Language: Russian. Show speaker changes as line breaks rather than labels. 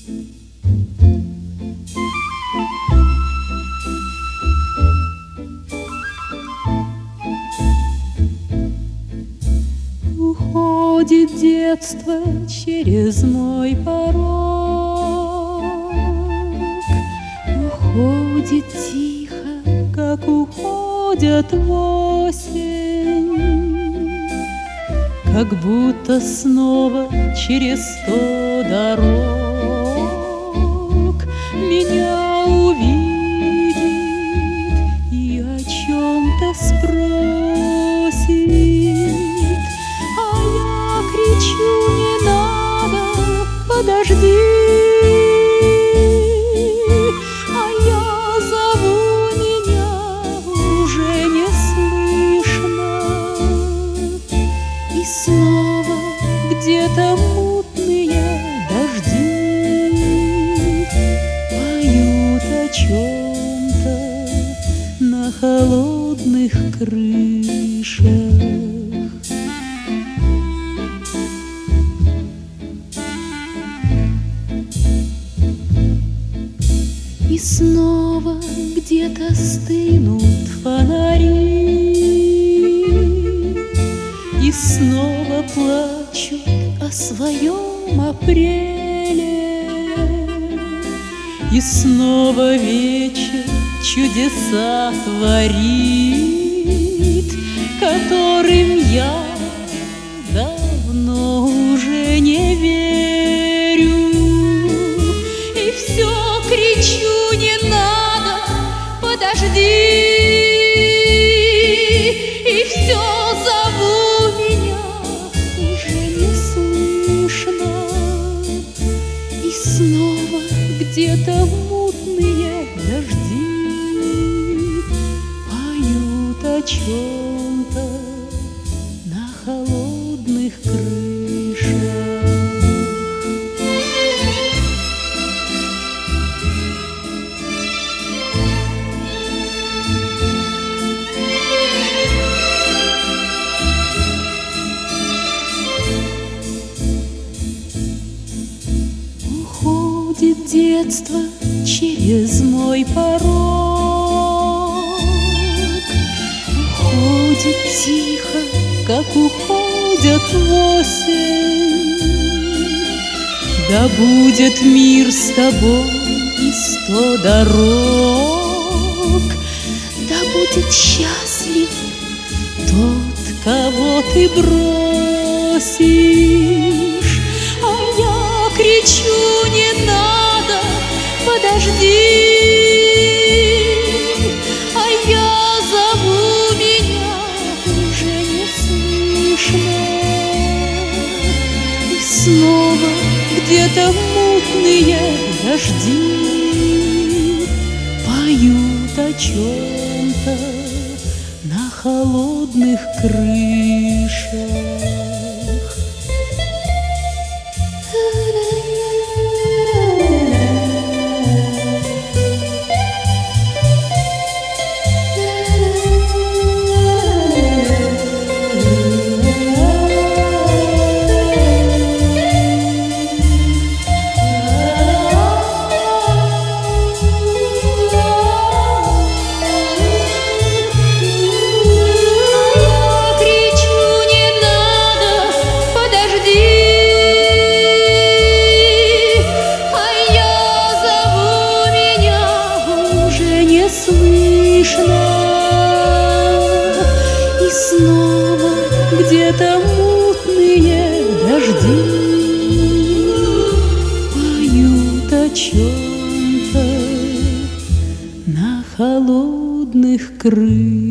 Уходит детство через мой порог, уходит тихо, как уходят в осень, как будто снова через 100 дорог меня увидит и о чем-то спросит. Кричу: не надо, подожди. А я зову, меня уже не слышно. И снова где-то мутные дожди поют о чем-то на холодных крышах. И снова где-то стынут фонари, и снова плачут о своем апреле, и снова вечер чудеса творит, которым я давно уже не верю. И все кричу: не надо, подожди. И все зову, меня уже не слышно. И снова где-то мутные дожди поют о чем-то на холодных крышах. Уходит детство через мой порог, уходит тихо, как уходят в осень. Да будет мир с тобой и 100 дорог, да будет счастлив тот, кого ты бросишь. А я кричу: не надо, подожди. А я зову, меня уже не слышно. И снова где-то мутные дожди поют о чем-то на холодных крышах. Слышно. И снова где-то мутные дожди поют о чем-то на холодных крышах.